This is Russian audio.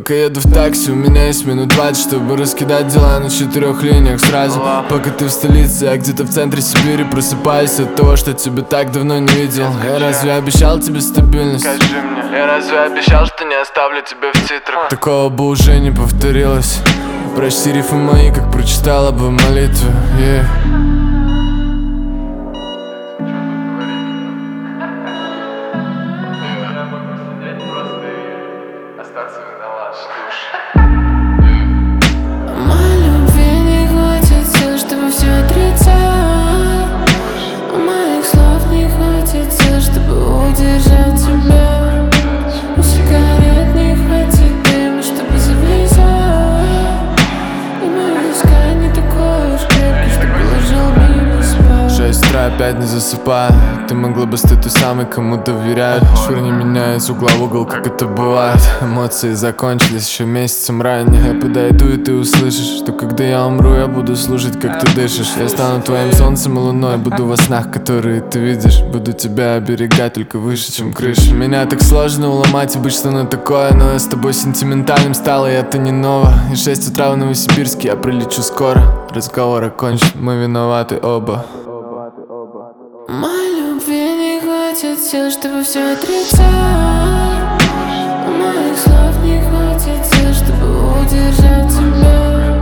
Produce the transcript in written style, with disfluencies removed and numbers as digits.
Пока еду в такси, у меня есть минут 20, чтобы раскидать дела на 4 линиях сразу. Пока ты в столице, я где-то в центре Сибири просыпаюсь от того, что тебя так давно не видел. Я разве обещал тебе стабильность? Скажи мне, я разве обещал, что не оставлю тебя в титрах? Такого бы уже не повторилось. Прочти рифы мои, как прочитала бы молитву, yeah. Моей любви не хватит сил, чтобы все отрицать. Моих слов не хватит сил, чтобы удержать тебя. У сигарет не хватит дыма, чтобы завязать. И моя тоска не такой уж крепкий, чтобы ложил мимо спать. 6 утра опять не засыпаю. Ты могла бы стать той самой, кому доверяют. Швырни меня из угла в угол, как это бывает. Эмоции закончились еще месяцем ранее. Я подойду и ты услышишь, что когда я умру, я буду слушать, как ты дышишь. Я стану твоим солнцем и луной, буду во снах, которые ты видишь. Буду тебя оберегать только выше, чем крыша. Меня так сложно уломать, обычно на такое. Но я с тобой сентиментальным стал, и это не ново. И 6 утра в Новосибирске, я прилечу скоро. Разговор окончен, мы виноваты оба. Моей любви не хватит сил, чтобы все отрицать. Моих слов не хватит сил, чтобы удержать тебя.